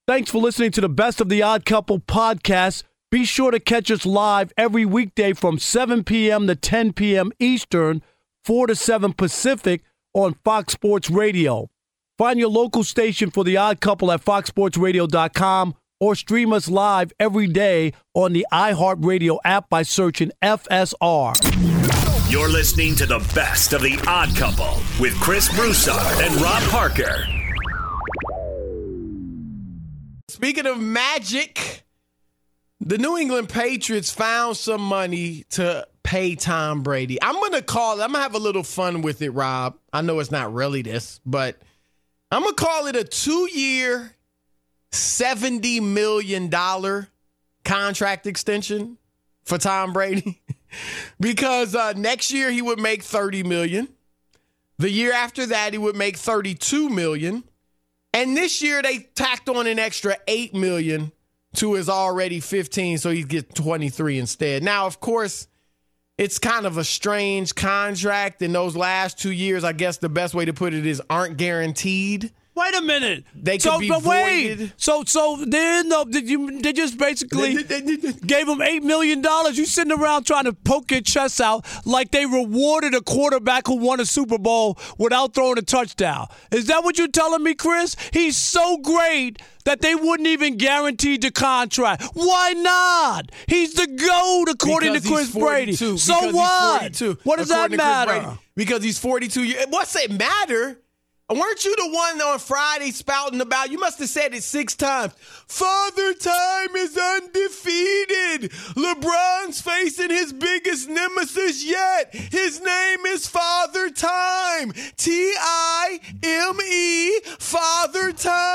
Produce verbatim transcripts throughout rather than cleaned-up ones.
Thanks for listening to the Best of the Odd Couple podcast. Be sure to catch us live every weekday from seven p.m. to ten p.m. Eastern, four to seven Pacific on Fox Sports Radio. Find your local station for The Odd Couple at fox sports radio dot com or stream us live every day on the iHeartRadio app by searching F S R. You're listening to the Best of the Odd Couple with Chris Broussard and Rob Parker. Speaking of magic, the New England Patriots found some money to pay Tom Brady. I'm going to call it, I'm going to have a little fun with it, Rob. I know it's not really this, but I'm going to call it a two-year, seventy million dollars contract extension for Tom Brady because uh, next year he would make thirty million dollars. The year after that, he would make thirty-two million dollars. And this year they tacked on an extra eight million dollars to his already fifteen, so he gets twenty-three instead. Now, of course, it's kind of a strange contract. In those last two years, I guess the best way to put it is aren't guaranteed. Wait a minute. They could so, be but wait. voided. So, so they no, did you? They just basically gave him eight million dollars. You sitting around trying to poke your chest out like they rewarded a quarterback who won a Super Bowl without throwing a touchdown. Is that what you're telling me, Chris? He's so great that they wouldn't even guarantee the contract. Why not? He's the GOAT according because to Chris Brady. So because what? What does that matter? Because he's forty-two years. What's it matter? Weren't you the one on Friday spouting about, you must have said it six times, Father Time is undefeated. LeBron's facing his biggest nemesis yet. His name is Father Time. T I M E, Father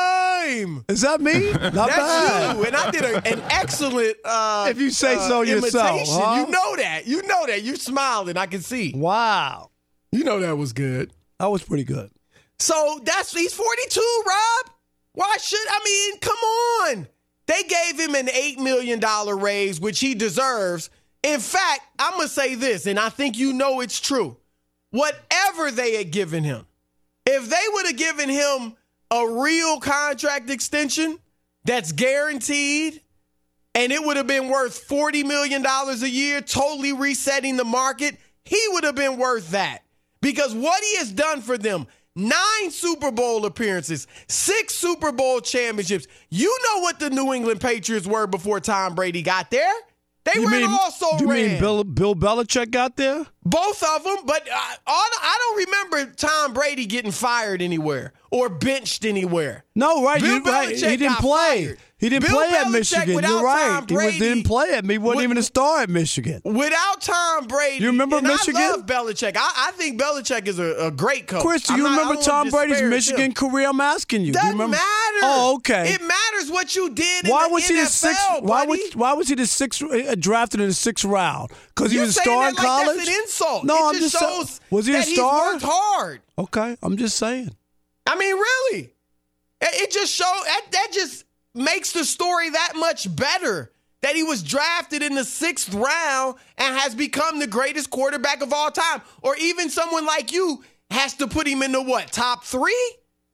Time. Is that me? Not That's bad. you. And I did a, an excellent uh, if you say uh, so yourself. imitation. Huh? You know that. You know that. You're smiling. I can see. Wow. You know that was good. That was pretty good. So that's he's forty-two, Rob. Why should I mean? Come on. They gave him an eight million dollars raise, which he deserves. In fact, I'm gonna say this, and I think you know it's true. Whatever they had given him, if they would have given him a real contract extension that's guaranteed, and it would have been worth forty million dollars a year, totally resetting the market, he would have been worth that. Because what he has done for them. Nine Super Bowl appearances, six Super Bowl championships. You know what the New England Patriots were before Tom Brady got there. They you were mean, also You ran. mean Bill, Bill Belichick got there? Both of them, but I, I don't remember Tom Brady getting fired anywhere or benched anywhere. No, right. Bill You, right. Belichick He didn't got play. fired. He didn't Bill play at Belichick Michigan. without You're right. Tom He was, Brady, didn't play at me. He wasn't would, even a star at Michigan. Without Tom Brady. You remember and Michigan? I love Belichick. I, I think Belichick is a, a great coach. Chris, do you not, remember Tom Brady's Michigan him. career? I'm asking you. Doesn't do you remember? matter. Oh, okay. It matters what you did in why the was he N F L, the sixth? buddy. Why was why was he the sixth uh, drafted in the sixth round? Because he You're was a saying star that in like college. That's an insult. No, it I'm just just shows saying. Was he that a star? He's worked hard. Okay, I'm just saying. I mean, really, it, it just shows that that just makes the story that much better. That he was drafted in the sixth round and has become the greatest quarterback of all time. Or even someone like you has to put him in the what, top three?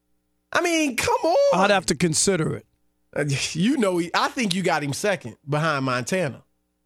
I mean, come on. I'd have to consider it. Uh, you know, he, I think you got him second behind Montana.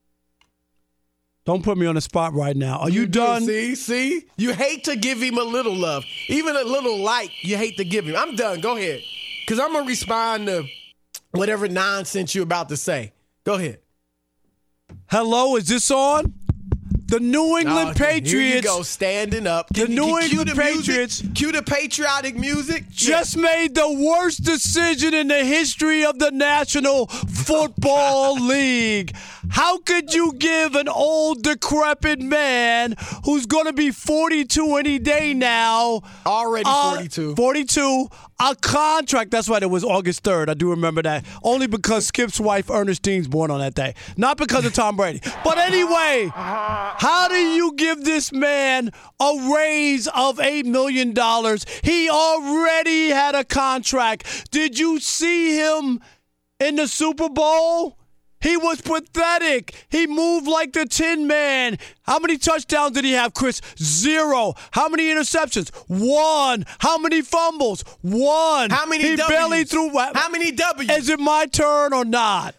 Don't put me on the spot right now. Are you, You done? See, see? You hate to give him a little love. Even a little like, you hate to give him. I'm done. Go ahead. Because I'm going to respond to whatever nonsense you're about to say. Go ahead. Hello, is this on? The New England Oh, Patriots. Here you go, standing up. The Can- New can cue England the music? Patriots Cue the patriotic music. just made the worst decision in the history of the National Football League. How could you give an old, decrepit man who's going to be forty-two any day now, Already uh, forty-two. forty-two, a contract? That's right, it was August third. I do remember that. Only because Skip's wife, Ernestine's born on that day. Not because of Tom Brady. But anyway, how do you give this man a raise of eight million dollars? He already had a contract. Did you see him in the Super Bowl? He was pathetic. He moved like the Tin Man. How many touchdowns did he have, Chris? Zero. How many interceptions? One. How many fumbles? One. How many He W's? barely threw. How many W's? Is it my turn or not?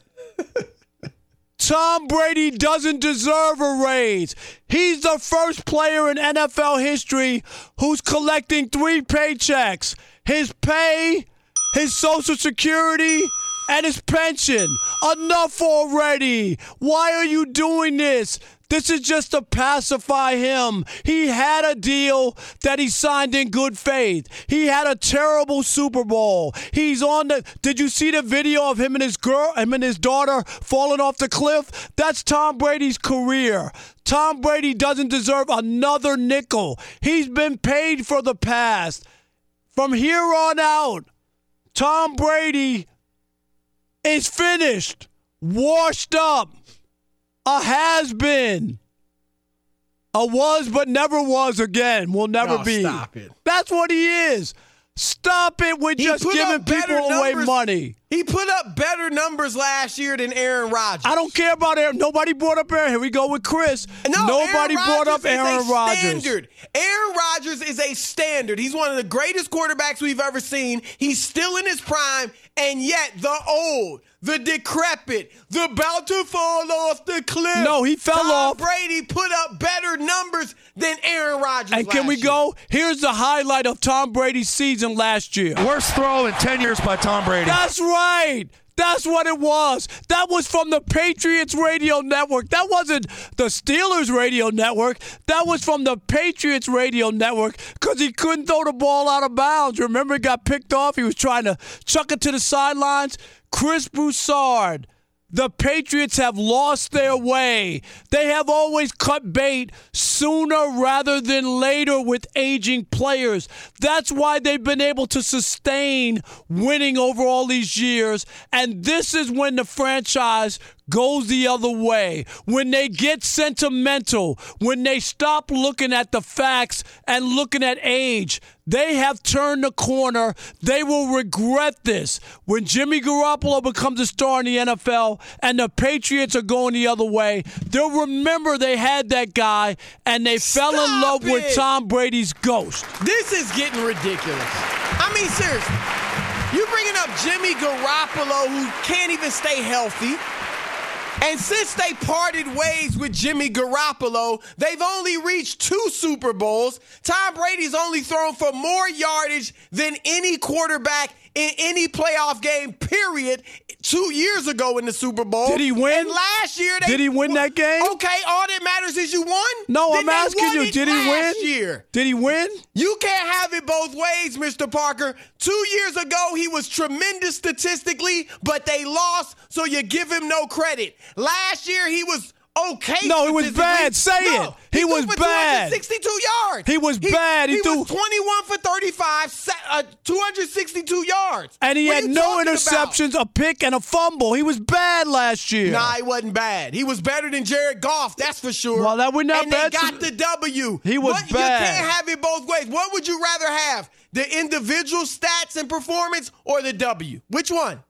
Tom Brady doesn't deserve a raise. He's the first player in N F L history who's collecting three paychecks. His pay, his Social Security, and his pension. Enough already. Why are you doing this? This is just to pacify him. He had a deal that he signed in good faith. He had a terrible Super Bowl. He's on the. Did you see the video of him and his girl, him and his daughter falling off the cliff? That's Tom Brady's career. Tom Brady doesn't deserve another nickel. He's been paid for the past. From here on out, Tom Brady is finished, washed up, a has-been, a was but never was again, will never oh, be. Stop it. That's what he is. Stop it with He just put giving up better people away numbers. money. He put up better numbers last year than Aaron Rodgers. I don't care about Aaron. Nobody brought up Aaron. Here we go with Chris. No, Nobody Aaron brought up Rodgers is Aaron a Rodgers. Standard. Aaron Rodgers is a standard. He's one of the greatest quarterbacks we've ever seen. He's still in his prime, and yet the old, the decrepit, the about to fall off the cliff. No, he fell Tom off. Brady put up better numbers than Aaron Rodgers. And can we last go? Here's the highlight of Tom Brady's season last year. Worst throw in ten years by Tom Brady. That's right. That's what it was. That was from the Patriots radio network. That wasn't the Steelers radio network. That was from the Patriots radio network because he couldn't throw the ball out of bounds. Remember, he got picked off. He was trying to chuck it to the sidelines. Chris Broussard. The Patriots have lost their way. They have always cut bait sooner rather than later with aging players. That's why they've been able to sustain winning over all these years. And this is when the franchise goes the other way. When they get sentimental, when they stop looking at the facts and looking at age, they have turned the corner. They will regret this. When Jimmy Garoppolo becomes a star in the N F L and the Patriots are going the other way, they'll remember they had that guy and they Stop fell in love it. with Tom Brady's ghost. This is getting ridiculous. I mean, seriously. You bringing up Jimmy Garoppolo, who can't even stay healthy. And since they parted ways with Jimmy Garoppolo, they've only reached two Super Bowls. Tom Brady's only thrown for more yardage than any quarterback in any playoff game, period, two years ago in the Super Bowl. Did he win? And last year, they Did he win that game? Okay, all that matters is you won. No, Then I'm they asking won you, it did he win? last year. Did he win? You can't have it both ways, Mister Parker. Two years ago, he was tremendous statistically, but they lost, so you give him no credit. Last year, he was okay. No, he was statistically. bad. Say No, it. He threw was for bad. two hundred sixty-two yards. He was bad. He He, threw- was twenty-one for thirty-five, se- uh, two hundred sixty-two yards. And he What had are you no talking interceptions, a pick, and a fumble. He was bad last year. Nah, he wasn't bad. He was better than Jared Goff, that's for sure. Well, that would not and bad. they got the W. He was what, bad. You can't have it both ways. What would you rather have, the individual stats and performance or the W? Which one?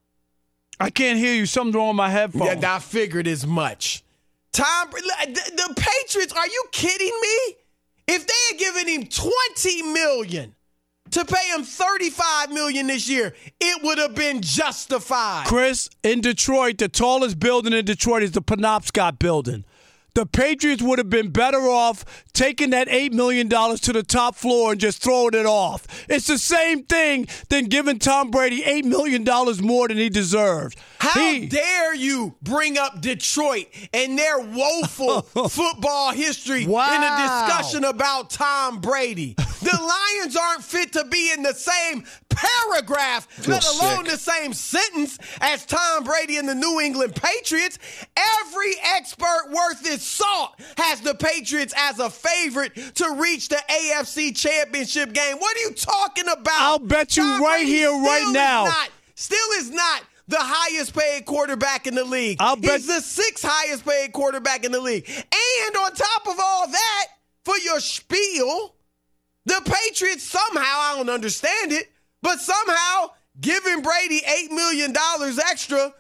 I can't hear you. Something's wrong with my headphones. Yeah, I figured as much. Tom, the, the Patriots, are you kidding me? If they had given him twenty million dollars to pay him thirty-five million dollars this year, it would have been justified. Chris, in Detroit, the tallest building in Detroit is the Penobscot building. The Patriots would have been better off taking that eight million dollars to the top floor and just throwing it off. It's the same thing than giving Tom Brady eight million dollars more than he deserved. How he, dare you bring up Detroit and their woeful football history Wow. in a discussion about Tom Brady? The Lions aren't fit to be in the same paragraph, let alone sick. the same sentence as Tom Brady and the New England Patriots. Every expert worth his salt has the Patriots as a favorite to reach the A F C Championship game. What are you talking about? I'll bet you Tom right Brady here, still right is now. Not, still is not the highest paid quarterback in the league. I'll bet- He's the sixth highest paid quarterback in the league. And on top of all that, for your spiel, the Patriots somehow, I don't understand it, but somehow giving Brady eight million dollars extra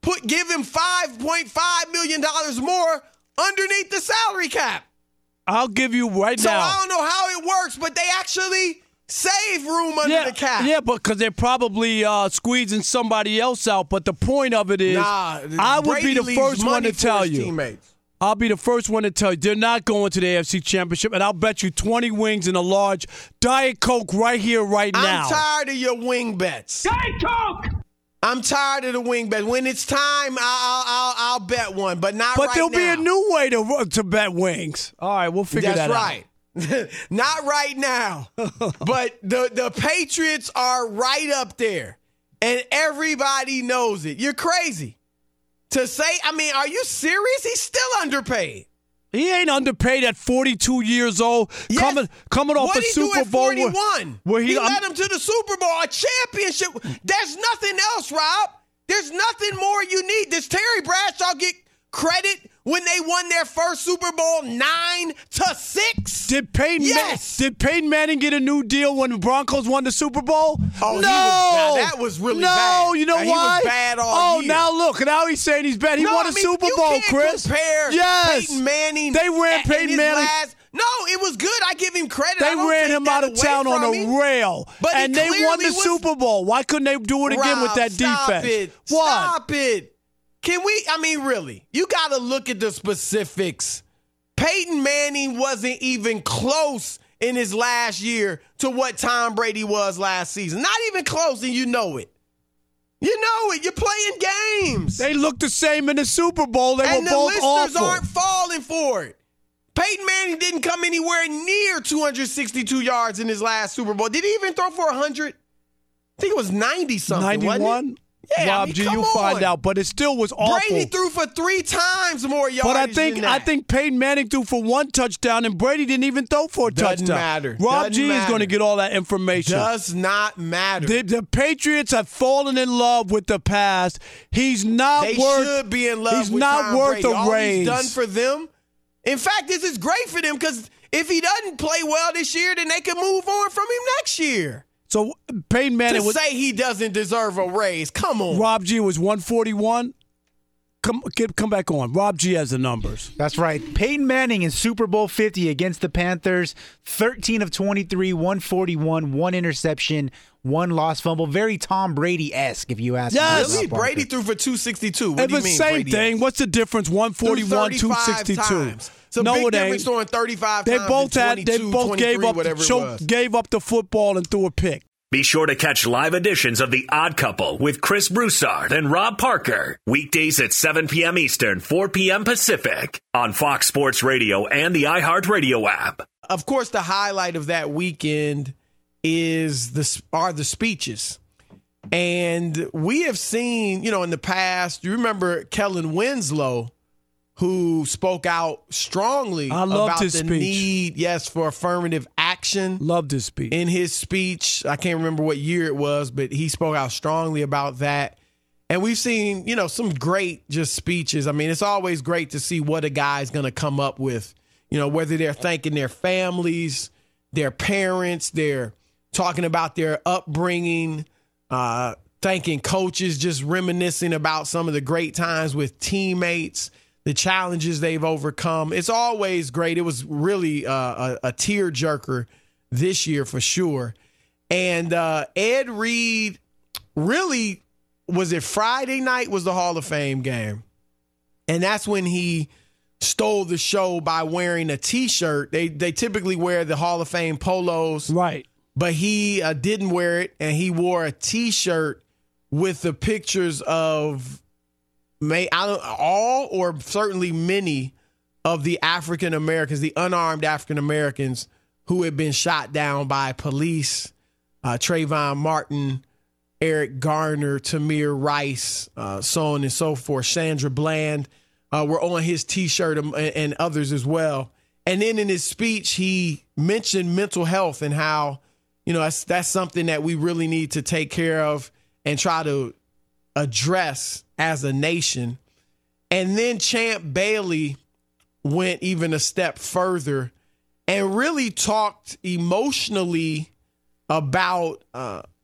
put give him five point five million dollars more underneath the salary cap. I'll give you right so now. So I don't know how it works, but they actually save room under yeah, the cap. Yeah, but because they're probably uh, squeezing somebody else out. But the point of it is, nah, I would Brady be the first one to tell you. Teammates. I'll be the first one to tell you they're not going to the A F C Championship, and I'll bet you twenty wings and a large Diet Coke right here, right now. I'm tired of your wing bets. Diet Coke! I'm tired of the wing bets. When it's time, I'll I'll, I'll, I'll bet one, but not but right now. now. But there'll be a new way to to bet wings. All right, we'll figure That's that right. out. Not right now. But the, the Patriots are right up there, and everybody knows it. You're crazy to say. I mean, are you serious? He's still underpaid. He ain't underpaid at forty-two years old, yes. coming coming off what a Super do at Bowl. forty-one? Where, where he, he led him to the Super Bowl, a championship. There's nothing else, Rob. There's nothing more you need. Does Terry Bradshaw get credit when they won their first Super Bowl nine to six? Did Peyton yes. Man, did Peyton Manning get a new deal when the Broncos won the Super Bowl? Oh, no, he was, now that was really no, bad. No, you know now, why? He was bad all oh, year. now look, now he's saying he's bad. He no, won a I mean, Super you Bowl, can't Chris. Compare yes, Peyton Manning. They ran and, Peyton and his Manning. Last, no, it was good. I give him credit. They I don't ran take him that out of away town on a him. rail, But and they won the was, Super Bowl. Why couldn't they do it again Rob, with that stop defense? It. What? Stop it. Can we, I mean, really, you got to look at the specifics. Peyton Manning wasn't even close in his last year to what Tom Brady was last season. Not even close, and you know it. You know it. You're playing games. They looked the same in the Super Bowl. They and were the both listeners awful. aren't falling for it. Peyton Manning didn't come anywhere near two hundred sixty-two yards in his last Super Bowl. Did he even throw for one hundred? I think it was ninety-something, ninety-one? Yeah, Rob I mean, G, come you on. find out, but it still was awful. Brady threw for three times more yards. But I think than that. I think Peyton Manning threw for one touchdown, and Brady didn't even throw for a Doesn't touchdown. matter. Rob Doesn't G matter. is going to get all that information. Does not matter. The, the Patriots have fallen in love with the past. He's not they worth. should be in love. He's with not Tom worth Brady. a All raise. he's done for them. In fact, this is great for them because if he doesn't play well this year, then they can move on from him next year. So Peyton Manning to was say he doesn't deserve a raise. Come on. Rob G was one forty-one. Come get, come back on. Rob G has the numbers. That's right. Peyton Manning in Super Bowl fifty against the Panthers, thirteen of twenty-three, one forty-one, one interception, one lost fumble. Very Tom Brady-esque, if you ask Yes. me. Really? Brady threw for two sixty-two. What It do you was mean? same Brady thing. is? What's the difference? one forty-one, two sixty-two. Times. It's a no, big it difference ain't. throwing thirty-five They times. both had. They both gave up. whatever The, it was. gave up the football and threw a pick. Be sure to catch live editions of The Odd Couple with Chris Broussard and Rob Parker. Weekdays at seven p.m. Eastern, four p.m. Pacific on Fox Sports Radio and the iHeartRadio app. Of course, the highlight of that weekend is the are the speeches. And we have seen, you know, in the past, you remember Kellen Winslow, who spoke out strongly I loved about his the speech. need, yes, for affirmative action. Loved his speech. In his speech, I can't remember what year it was, but he spoke out strongly about that. And we've seen, you know, some great just speeches. I mean, it's always great to see what a guy's going to come up with, you know, whether they're thanking their families, their parents, they're talking about their upbringing, uh, thanking coaches, just reminiscing about some of the great times with teammates, the challenges they've overcome. It's always great. It was really uh, a, a tearjerker this year for sure. And uh, Ed Reed really, was it Friday night was the Hall of Fame game. And that's when he stole the show by wearing a T-shirt. They they typically wear the Hall of Fame polos. Right. But he uh, didn't wear it, and he wore a T-shirt with the pictures of may I don't all or certainly many of the African Americans, the unarmed African Americans who had been shot down by police. Uh, Trayvon Martin, Eric Garner, Tamir Rice, uh, so on and so forth. Sandra Bland uh, were on his T-shirt and, and others as well. And then in his speech, he mentioned mental health and how, you know, that's, that's something that we really need to take care of and try to address as a nation. And then Champ Bailey went even a step further and really talked emotionally about, uh,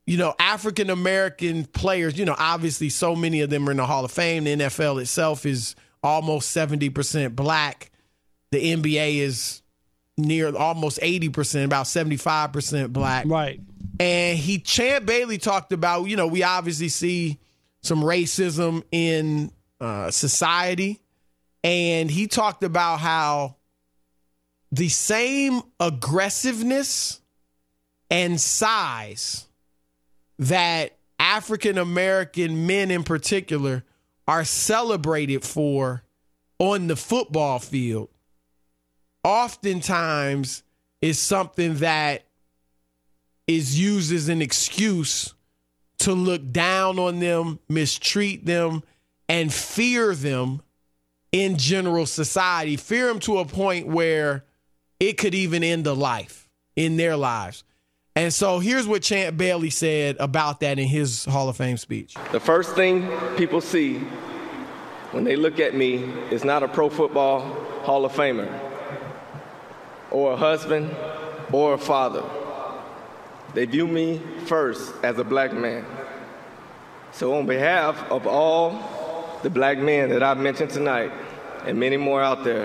you know, African-American players, you know, obviously so many of them are in the Hall of Fame. The N F L itself is almost seventy percent black. The N B A is near almost eighty percent, about seventy-five percent black. Right. And he, Champ Bailey talked about, you know, we obviously see some racism in uh, society. And he talked about how the same aggressiveness and size that African-American men in particular are celebrated for on the football field oftentimes is something that is used as an excuse to look down on them, mistreat them, and fear them in general society. Fear them to a point where it could even end a life in their lives. And so here's what Champ Bailey said about that in his Hall of Fame speech. The first thing people see when they look at me is not a Pro Football Hall of Famer or a husband or a father. They view me first as a black man. So on behalf of all the black men that I've mentioned tonight and many more out there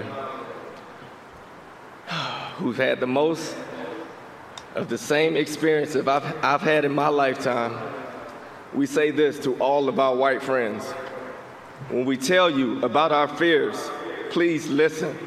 who've had the most of the same experience I've, I've had in my lifetime, we say this to all of our white friends. When we tell you about our fears, please listen.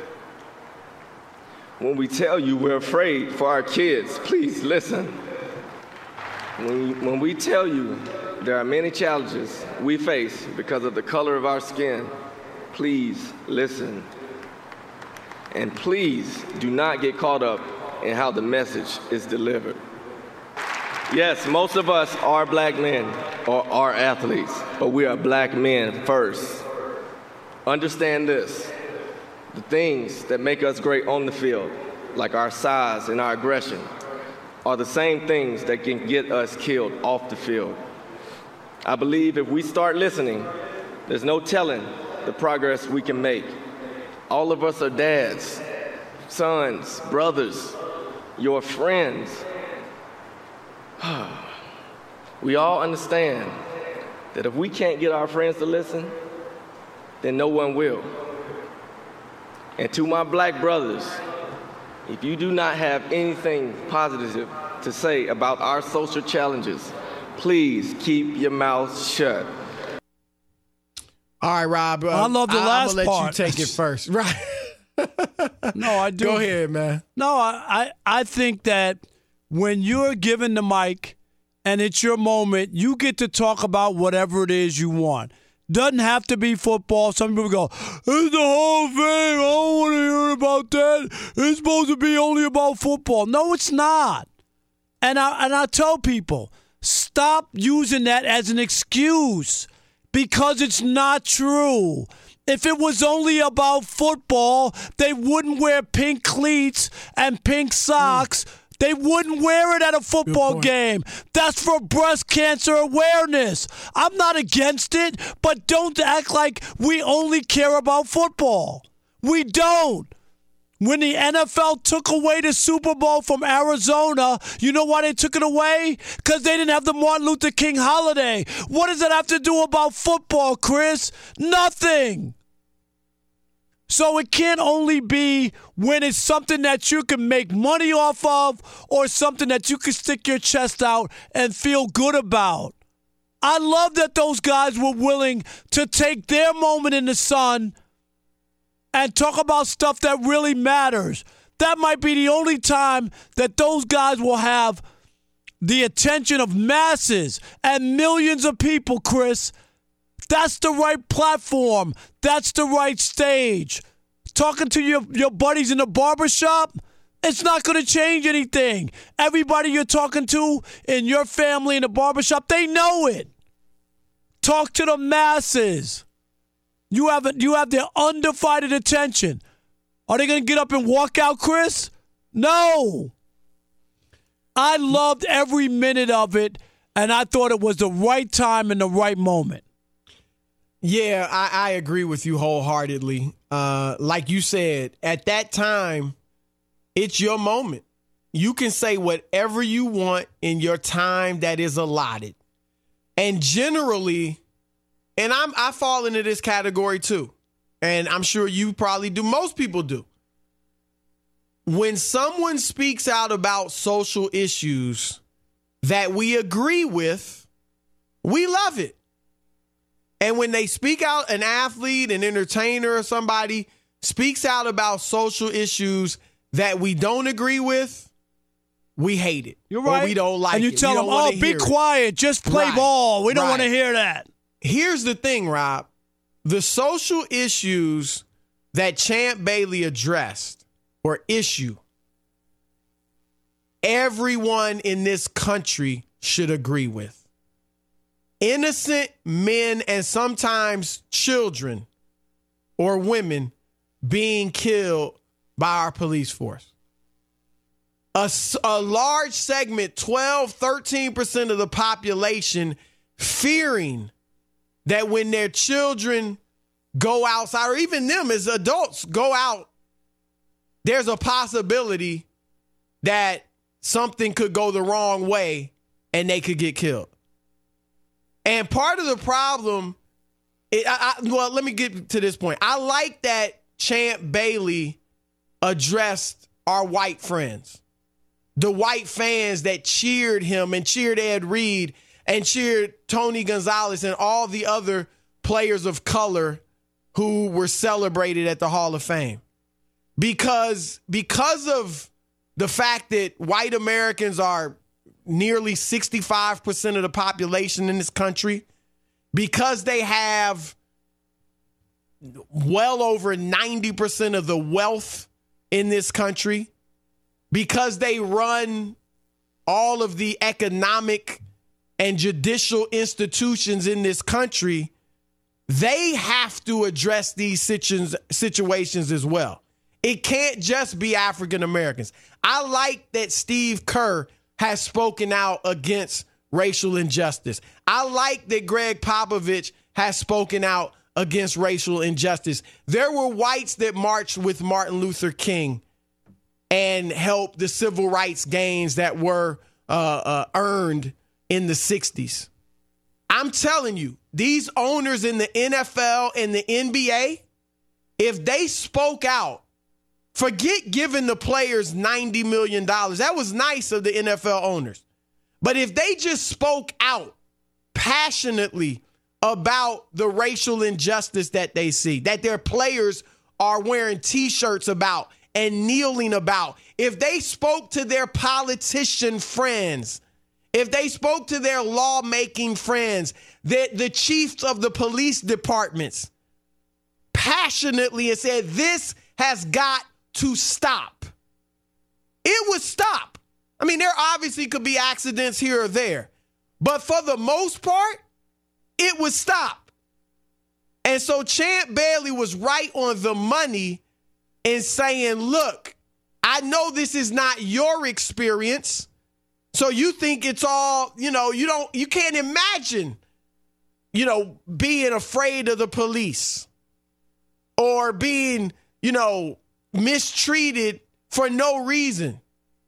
When we tell you we're afraid for our kids, please listen. When we, when we tell you there are many challenges we face because of the color of our skin, please listen. And please do not get caught up in how the message is delivered. Yes, most of us are black men or are athletes, but we are black men first. Understand this. The things that make us great on the field, like our size and our aggression, are the same things that can get us killed off the field. I believe if we start listening, there's no telling the progress we can make. All of us are dads, sons, brothers, your friends. We all understand that if we can't get our friends to listen, then no one will. And to my black brothers, if you do not have anything positive to say about our social challenges, please keep your mouth shut. All right, Rob. Uh, I love the I, last I'm gonna let part. you take it first. Right. No, I do. Go ahead, man. No, I, I think that when you're given the mic and it's your moment, you get to talk about whatever it is you want. Doesn't have to be football. Some people go, it's the Hall of Fame. I don't want to hear about that. It's supposed to be only about football. No, it's not. And I, and I tell people, stop using that as an excuse because it's not true. If it was only about football, they wouldn't wear pink cleats and pink socks. Mm. They wouldn't wear it at a football game. That's for breast cancer awareness. I'm not against it, but don't act like we only care about football. We don't. When the N F L took away the Super Bowl from Arizona, you know why they took it away? Because they didn't have the Martin Luther King holiday. What does it have to do about football, Chris? Nothing. So it can't only be when it's something that you can make money off of or something that you can stick your chest out and feel good about. I love that those guys were willing to take their moment in the sun and talk about stuff that really matters. That might be the only time that those guys will have the attention of masses and millions of people, Chris. That's the right platform. That's the right stage. Talking to your, your buddies in the barbershop, it's not going to change anything. Everybody you're talking to in your family in the barbershop, they know it. Talk to the masses. You have, you have their undivided attention. Are they going to get up and walk out, Chris? No. I loved every minute of it, and I thought it was the right time and the right moment. Yeah, I, I agree with you wholeheartedly. Uh, like you said, at that time, it's your moment. you can say whatever you want in your time that is allotted. And generally, and I'm I fall into this category too, and I'm sure you probably do. Most people do. When someone speaks out about social issues that we agree with, we love it. And when they speak out, an athlete, an entertainer, or somebody speaks out about social issues that we don't agree with, we hate it. You're right. Or we don't like it. And you it. tell them, oh, be quiet. It. Just play right. ball. We don't right. want to hear that. Here's the thing, Rob. The social issues that Champ Bailey addressed, or issue, everyone in this country should agree with. Innocent men and sometimes children or women being killed by our police force. A, a large segment, twelve, thirteen percent of the population fearing that when their children go outside, or even them as adults go out, there's a possibility that something could go the wrong way and they could get killed. And part of the problem, it, I, I, well, let me get to this point. I like that Champ Bailey addressed our white friends, the white fans that cheered him and cheered Ed Reed and cheered Tony Gonzalez and all the other players of color who were celebrated at the Hall of Fame. Because, because of the fact that white Americans are nearly sixty-five percent of the population in this country, because they have well over ninety percent of the wealth in this country, because they run all of the economic and judicial institutions in this country, they have to address these situations as well. It can't just be African Americans. I like that Steve Kerr has spoken out against racial injustice. I like that Greg Popovich has spoken out against racial injustice. There were whites that marched with Martin Luther King and helped the civil rights gains that were uh, uh, earned in the sixties. I'm telling you, these owners in the N F L and the N B A, if they spoke out, forget giving the players ninety million dollars. That was nice of the N F L owners. But if they just spoke out passionately about the racial injustice that they see, that their players are wearing T-shirts about and kneeling about, if they spoke to their politician friends, if they spoke to their lawmaking friends, the, the chiefs of the police departments passionately and said, this has got to stop, it would stop. I mean, there obviously could be accidents here or there, but for the most part, it would stop. And so Champ Bailey was right on the money in saying, look, I know this is not your experience, so you think it's all, you know, you don't, you can't imagine, you know, being afraid of the police or being, you know, mistreated for no reason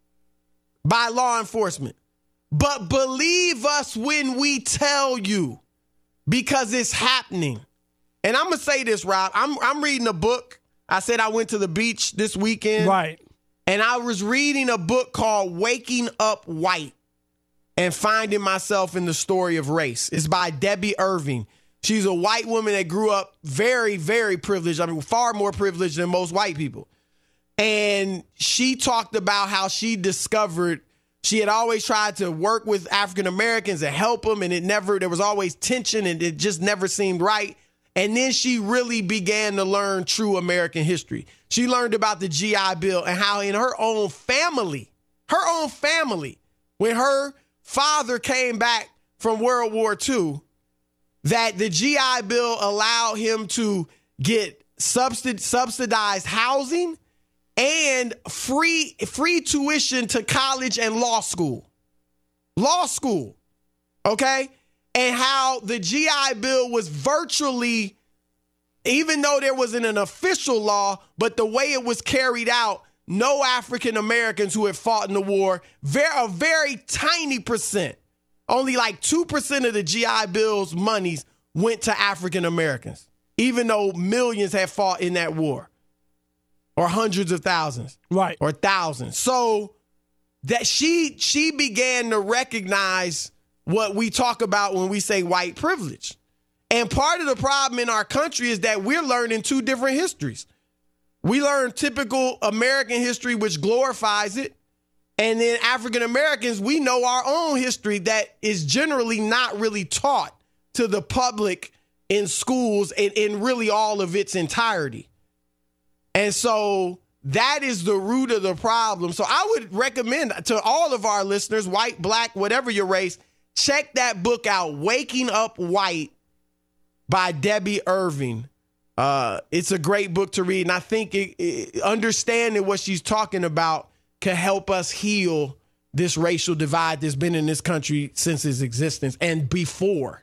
by law enforcement. But believe us when we tell you, because it's happening. And I'm going to say this, Rob. I'm I'm reading a book. I said I went to the beach this weekend. Right. And I was reading a book called Waking Up White and Finding Myself in the Story of Race. It's by Debbie Irving. She's a white woman that grew up very, very privileged. I mean, far more privileged than most white people. And she talked about how she discovered she had always tried to work with African Americans and help them, and it never, there was always tension and it just never seemed right. And then she really began to learn true American history. She learned about the G I Bill and how in her own family, her own family, when her father came back from World War Two, that the G I Bill allowed him to get subsid- subsidized housing and free free tuition to college and law school. Law school, okay? And how the G I Bill was virtually, even though there wasn't an official law, but the way it was carried out, no African Americans who have fought in the war. Very, a very tiny percent. Only like two percent of the G I Bill's monies went to African Americans, even though millions have fought in that war, or hundreds of thousands, right, or thousands. So that she she began to recognize what we talk about when we say white privilege. And part of the problem in our country is that we're learning two different histories. We learn typical American history, which glorifies it. And then African Americans, we know our own history that is generally not really taught to the public in schools in, in really all of its entirety. And so that is the root of the problem. So I would recommend to all of our listeners, white, black, whatever your race, check that book out, Waking Up White by Debbie Irving. Uh, it's a great book to read, and I think it, it, understanding what she's talking about can help us heal this racial divide that's been in this country since its existence and before.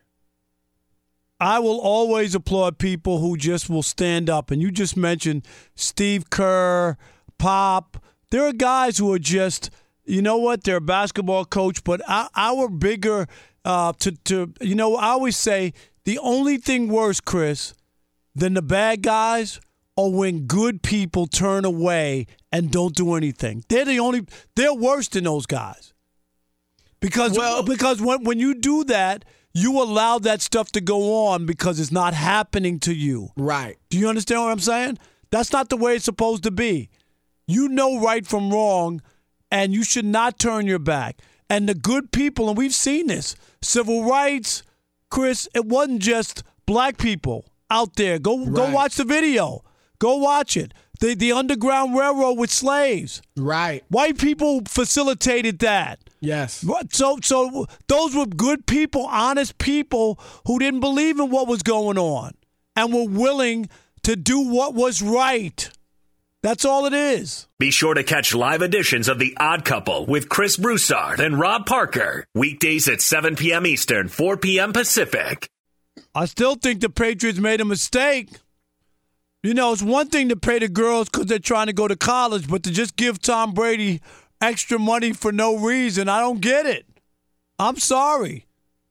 I will always applaud people who just will stand up. And you just mentioned Steve Kerr, Pop. There are guys who are just, you know what, they're a basketball coach, but our, our bigger, uh, to, to, you know, I always say the only thing worse, Chris, than the bad guys are when good people turn away and don't do anything. They're the only, they're worse than those guys. Because, well, because when, when you do that, you allow that stuff to go on because it's not happening to you. Right. Do you understand what I'm saying? That's not the way it's supposed to be. You know right from wrong, and you should not turn your back. And the good people, and we've seen this, civil rights, Chris, it wasn't just black people out there. Go right. go watch the video. Go watch it. The, the Underground Railroad with slaves. Right. White people facilitated that. Yes. So so those were good people, honest people who didn't believe in what was going on and were willing to do what was right. That's all it is. Be sure to catch live editions of The Odd Couple with Chris Broussard and Rob Parker. Weekdays at seven p.m. Eastern, four p.m. Pacific. I still think the Patriots made a mistake. You know, it's one thing to pay the girls because they're trying to go to college, but to just give Tom Brady extra money for no reason, I don't get it. I'm sorry.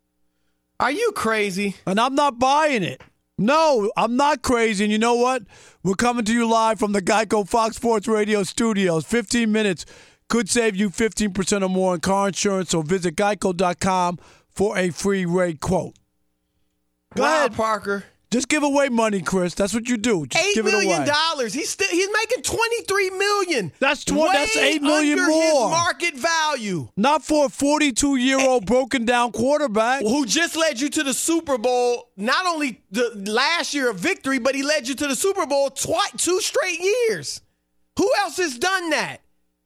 Are you crazy? And I'm not buying it. No, I'm not crazy. And you know what? We're coming to you live from the Geico Fox Sports Radio studios. fifteen minutes could save you fifteen percent or more on car insurance, so visit geico dot com for a free rate quote. Go wow, ahead, Parker. Just give away money, Chris. That's what you do. Just eight give million it away. dollars. He's still he's making twenty-three million. That's tw- that's eight million under more. His market value. Not for a forty-two-year-old broken down quarterback who just led you to the Super Bowl. Not only the last year of victory, but he led you to the Super Bowl twice, two straight years. Who else has done that?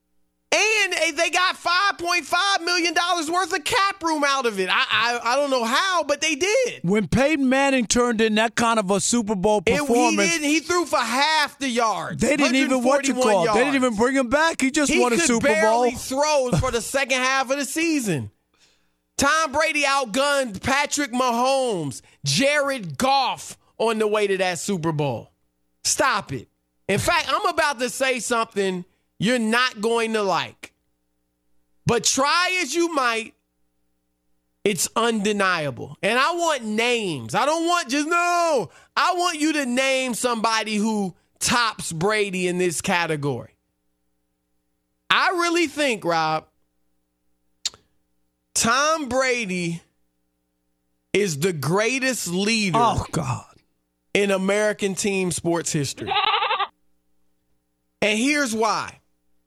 And they got five point five million dollars worth of cap room out of it. I, I I don't know how, but they did. When Peyton Manning turned in that kind of a Super Bowl performance, it, he, didn't, he threw for half the yards. They didn't even what you call. Yards. They didn't even bring him back. He just he won a Super Bowl. He barely throw for the second half of the season. Tom Brady outgunned Patrick Mahomes, Jared Goff on the way to that Super Bowl. Stop it. In fact, I'm about to say something you're not going to like. But try as you might, it's undeniable. And I want names. I don't want just, no. I want you to name somebody who tops Brady in this category. I really think, Rob, Tom Brady is the greatest leader oh, God. in American team sports history. And here's why.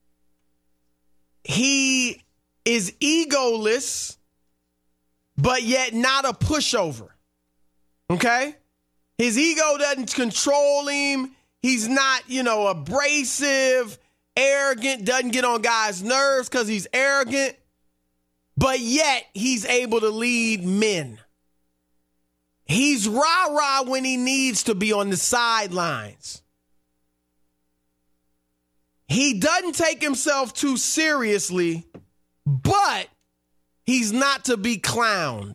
He is egoless, but yet not a pushover. Okay? His ego doesn't control him. He's not, you know, abrasive, arrogant, doesn't get on guys' nerves because he's arrogant. But yet he's able to lead men. He's rah-rah when he needs to be on the sidelines. He doesn't take himself too seriously, but he's not to be clowned.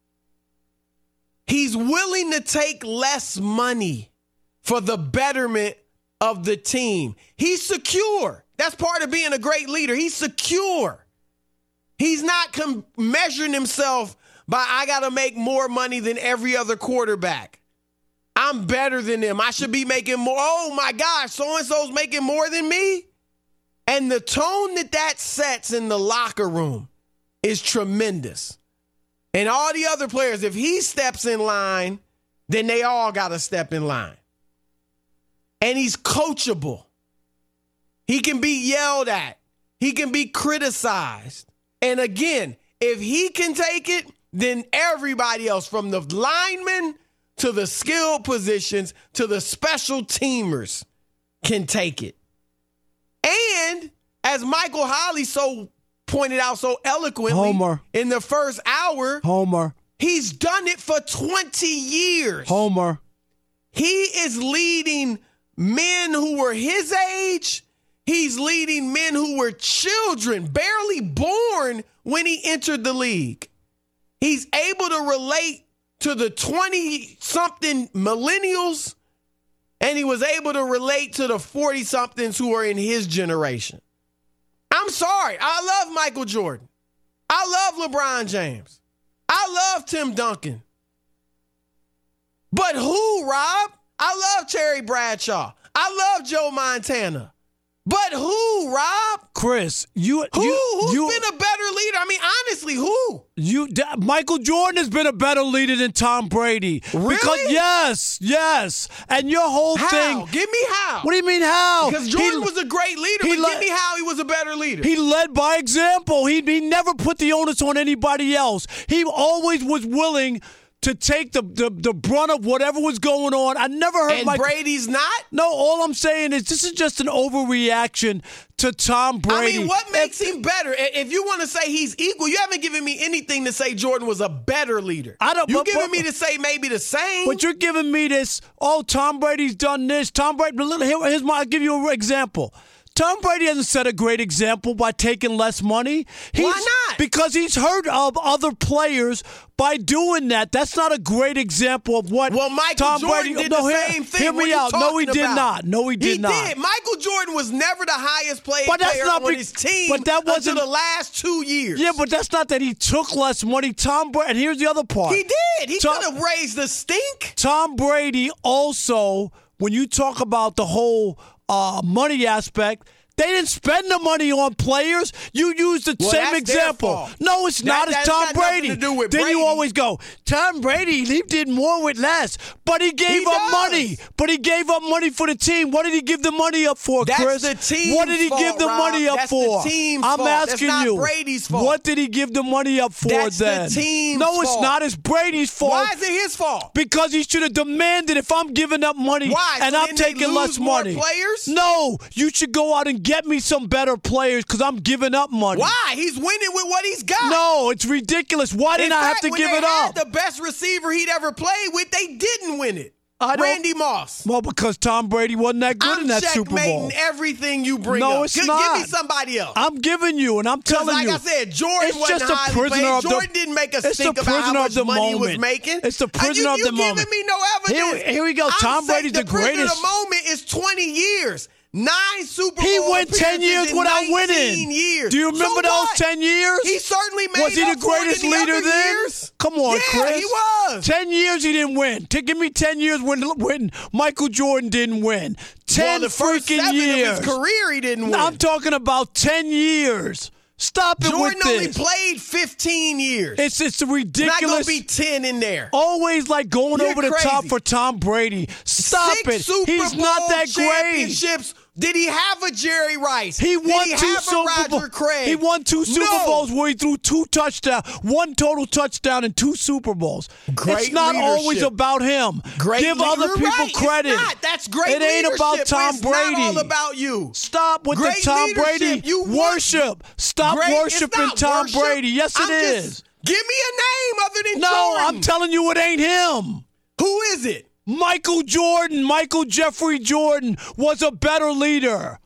He's willing to take less money for the betterment of the team. He's secure. That's part of being a great leader. He's secure. He's not com- measuring himself by, I got to make more money than every other quarterback. I'm better than them. I should be making more. Oh, my gosh, so-and-so's making more than me. And the tone that that sets in the locker room is tremendous. And all the other players, if he steps in line, then they all got to step in line. And he's coachable. He can be yelled at. He can be criticized. And again, if he can take it, then everybody else, from the linemen to the skilled positions to the special teamers, can take it. And as Michael Holley so pointed out so eloquently Homer. in the first hour, Homer. he's done it for twenty years. Homer. He is leading men who were his age. He's leading men who were children, barely born when he entered the league. He's able to relate to the twenty-something millennials, and he was able to relate to the forty-somethings who are in his generation. I'm sorry. I love Michael Jordan. I love LeBron James. I love Tim Duncan. But who, Rob? I love Terry Bradshaw. I love Joe Montana. But who, Rob? Chris, you Who? you, Who's you, been a better leader? I mean, honestly, who? You, Michael Jordan has been a better leader than Tom Brady. Really? Because, yes, yes. And your whole How? thing. Give me how. What do you mean how? Because Jordan He- was a great leader, he but le- give me how he was a better leader. He led by example. He, he never put the onus on anybody else. He always was willing to take the, the, the brunt of whatever was going on. I never heard and Michael. Brady's not? No, all I'm saying is this is just an overreaction to Tom Brady. I mean, what makes him better? I- If you want to say he's equal, you haven't given me anything to say Jordan was a better leader. I don't- You but- giving but- me to say maybe the same? But you're giving me this, oh, Tom Brady's done this. Tom Brady, here, here's my, I'll give you an example. Tom Brady hasn't set a great example by taking less money. He's, Why not? Because he's hurt of other players by doing that. That's not a great example of what Well, Michael Tom Jordan Brady did no, the hear, same thing. Hear What me are you out. No, he talking did about? not. No, he did he not. did. Michael Jordan was never the highest paid But that's player not on be- his team but that wasn't- until the last two years. Yeah, but that's not that he took less money. Tom Brady, and here's the other part. He did. He Tom- could have raised the stink. Tom Brady also, when you talk about the whole uh, money aspect, they didn't spend the money on players. You use the Well, same that's their example. fault. No, it's That- not. that's It's Tom got nothing Brady. to do with then Brady. you always go, Tom Brady, he did more with less. But he gave He up does. money. But he gave up money for the team. What did he give the money up for, That's Chris? the team's What did he fault, give the Rob. money up That's the for? team's I'm fault. That's asking not you. Brady's fault. What did he give the money up for That's the then? team's no, it's fault. not. It's Brady's fault. Why is it his fault? Because he should have demanded, if I'm giving up money Why? and So I'm then they taking lose less more money. players? No, you should go out and get me some better players because I'm giving up money. Why? He's winning with what he's got. No, it's ridiculous. Why In didn't I have fact, to when give they it had up? the best receiver he'd ever played with, they didn't win it. I don't- Randy Moss. Well, because Tom Brady wasn't that good I'm in that Super Bowl. checkmating everything you bring No, up. it's Gi- not. Give me somebody else. I'm giving you, and I'm Because telling like you. I said, Jordan it's wasn't just a highly prisoner paid. of the- Jordan didn't make a it's stink the about how prisoner much of the money he was moment. making. It's the Uh, prisoner you, of the you moment. giving me no evidence. Here- here we go. I'm Tom saying Brady's the the prisoner greatest. of the moment is twenty years. Nine Super Bowl He went ten appearances years in without nineteen winning. Years. Do you remember So those what? ten years? He certainly made Was he the up for it greatest in the leader other then? years. Come on, yeah, Chris. he was. Ten years he didn't win. To give me ten years when when Michael Jordan didn't win. Ten well, the first freaking seven years. of his career, he didn't win. I'm talking about ten years. Stop it Jordan with only this. played fifteen years. It's it's Not gonna ridiculous. be ten in there. Always like going You're over the top crazy. for Tom Brady. Stop Six it. Super He's Bowl not that great. championships. Did he have a Jerry Rice? He Did won he two have Super a Roger Bowls. Craig? He won two Super No. Bowls where he threw two touchdowns, one total touchdown, and two Super Bowls. Great it's not leadership. always about him. Great Give leader- other You're people right. credit. It's not. That's great It ain't leadership, about but Tom it's Brady. not all about you. Stop with Great the Tom leadership. Brady You want- worship. Stop Great- worshiping it's not Tom worship. Brady. Yes, it I'm is. just- give me a name other than No, Jordan. I'm telling you, it ain't him. Who is it? Michael Jordan, Michael Jeffrey Jordan was a better leader.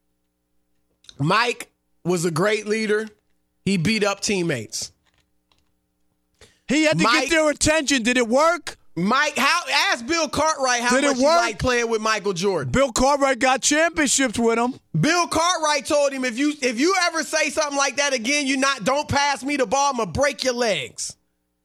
Mike was a great leader. He beat up teammates. He had to Mike- get their attention. Did it work? Mike, how ask Bill Cartwright how Did it much he work? liked playing with Michael Jordan. Bill Cartwright got championships with him. Bill Cartwright told him, if you if you ever say something like that again, you not don't pass me the ball, I'm gonna break your legs.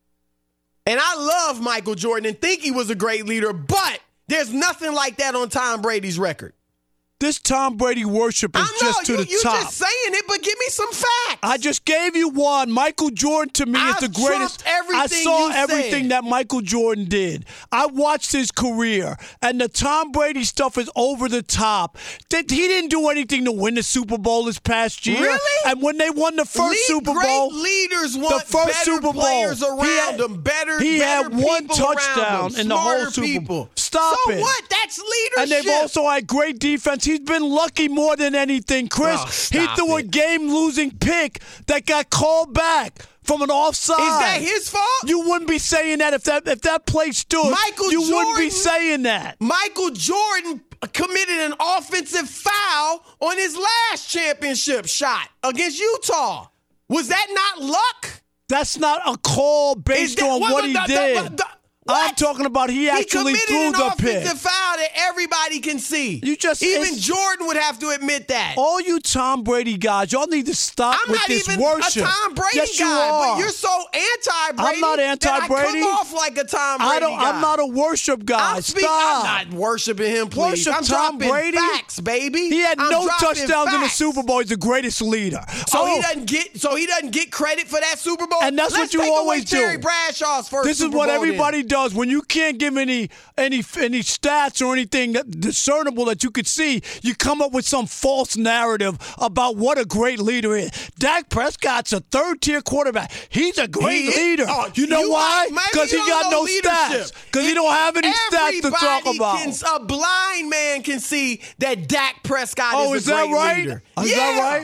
And I love Michael Jordan and think he was a great leader, but there's nothing like that on Tom Brady's record. This Tom Brady worship is I know, just to you, the you top. just saying it, but give me some facts. I just gave you one. Michael Jordan to me I've is the greatest. trumped everything I saw you everything said. that Michael Jordan did. I watched his career, and the Tom Brady stuff is over the top. That he didn't do anything to win the Super Bowl this past year. Really? And when they won the first League Super great Bowl, leaders want the first better Super Bowl, players around he had, them, better, he better had one people around touchdown them, in the whole smarter Super people. Bowl. Stop so it. what? That's leadership. And they've also had great defense. He's been lucky more than anything. Chris, Oh, he stop threw a it. game-losing pick that got called back from an offside. Is that his fault? You wouldn't be saying that if that if that play stood. Michael you wouldn't be Jordan- saying that. Michael Jordan committed an offensive foul on his last championship shot against Utah. Was that not luck? That's not a call Is based that- on well, what the- he the- did. the- the- I'm what? talking about he He actually committed threw an the pick. offensive foul that everybody can see. You just- even it's- Jordan would have to admit that. All you Tom Brady guys, y'all need to stop I'm with not this even worship. a Tom Brady yes, guy, you are. but you're so anti-Brady. I'm not that anti-Brady. I come off like a Tom Brady I don't. guy. I'm not a worship guy. I'm, speak, Stop. I'm not worshiping him, please. Worship I'm Tom dropping Brady? facts, baby. He had I'm no dropping touchdowns in the facts. Super Bowl. He's the greatest leader. So Oh, he doesn't get. So he doesn't get credit for that Super Bowl. And that's Let's what you take away always do. Terry Bradshaw's first This Super is what Bowl everybody does when you can't give any any any stats or anything that- discernible that you could see. You come up with some false narrative about what a great leader is. Dak Prescott's a third tier quarterback. He's a great He is- leader. oh, you know you why? are- maybe Because he you got don't no know leadership. stats. Because he don't have any stats to talk Everybody about. Can, a blind man can see that Dak Prescott Oh, is is a that great right? leader. Is yeah. that right?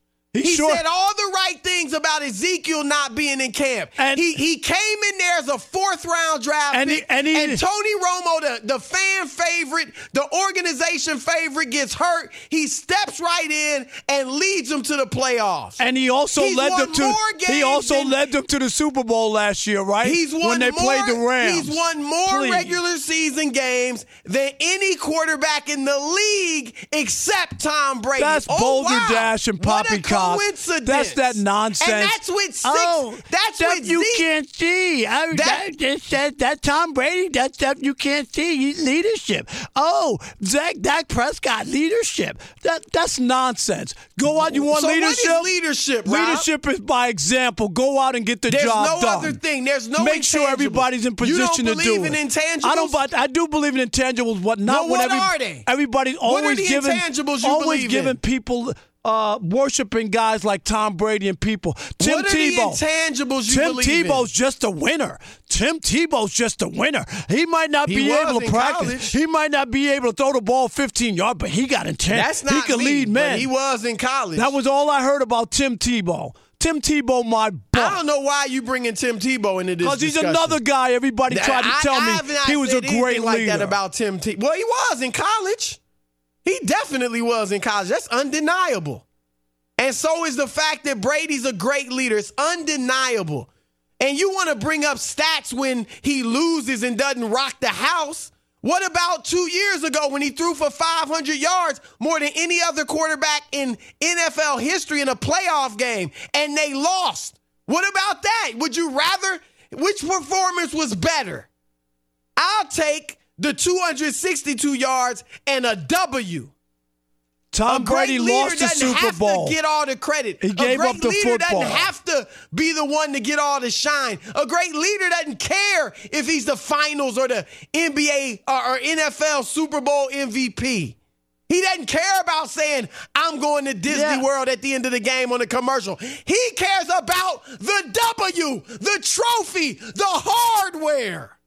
He sure. said all the right things about Ezekiel not being in camp. And- he he came in there as a fourth round draft And he- pick. and he- Tony Romo, the, the fan favorite, the organization favorite, gets hurt. He steps right in and leads them to the playoffs. And he also He's led won them to more he games also than- led them to the Super Bowl last year, right? He's won when they more, played the Rams. He's won more Please. regular season games than any quarterback in the league except Tom Brady. That's oh, Boulder wow. Dash and What a Poppycock. coincidence. That's that nonsense. And that's with six. Oh, that's stuff with you Zeke. can't see. I, That- that, that, that, that Tom Brady, that stuff you can't see. He's leadership. Oh, Zach, Dak Prescott, leadership. That That's nonsense. Go out. You want So leadership? what is leadership, Rob? Leadership is by example. Go out and get the There's job no done. other thing. There's no Make sure intangibles. everybody's in position You don't to do believe it. in intangibles? I don't. But I do believe in intangibles. What not Well, when what every, are they? everybody's What are always the giving intangibles you always believe giving in? people uh, worshiping guys like Tom Brady and people. Tim What are Tebow. the intangibles you Tim believe Tebow's in? just a winner. Tim Tebow's just a winner. He might not He be was able to in practice. college. He might not be able to throw the ball fifteen yards, but he got intent. That's not he can me, lead but men. he was in college. That was all I heard about Tim Tebow. Tim Tebow, my butt. I don't know why you bringing Tim Tebow into this Because he's discussion. another guy everybody tried to I- tell I me have not he was a said anything great like leader. that about Tim Tebow. Well, he was in college. He definitely was in college. That's undeniable. And so is the fact that Brady's a great leader. It's undeniable. And you want to bring up stats when he loses and doesn't rock the house. What about two years ago when he threw for five hundred yards, more than any other quarterback in N F L history in a playoff game, and they lost? What about that? Would you rather, which performance was better? I'll take the two hundred sixty-two yards and a W. Tom A great Brady leader lost the doesn't Super have Bowl. to get all the credit. He a gave great up the leader football. doesn't have to be the one to get all the shine. A great leader doesn't care if he's the finals or the N B A or, or N F L Super Bowl M V P. He doesn't care about saying, I'm going to Disney Yeah. World at the end of the game on a commercial. He cares about the W, the trophy, the hardware.